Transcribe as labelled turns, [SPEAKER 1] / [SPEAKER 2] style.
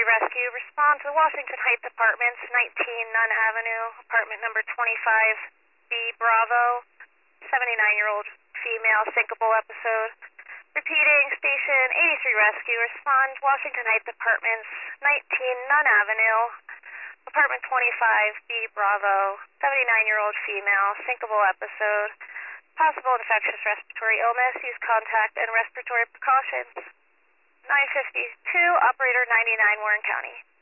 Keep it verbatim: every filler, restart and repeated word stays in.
[SPEAKER 1] Rescue, respond to the Washington Heights Apartments, nineteen Nunn Avenue, apartment number twenty-five B Bravo, seventy-nine-year-old female, syncopal episode. Repeating, station eighty-three Rescue, respond Washington Heights Apartments, nineteen Nunn Avenue, apartment twenty-five B Bravo, seventy-nine-year-old female, syncopal episode. Possible infectious respiratory illness, use contact and respiratory precautions. nine fifty-two, operator ninety-nine, Warren County.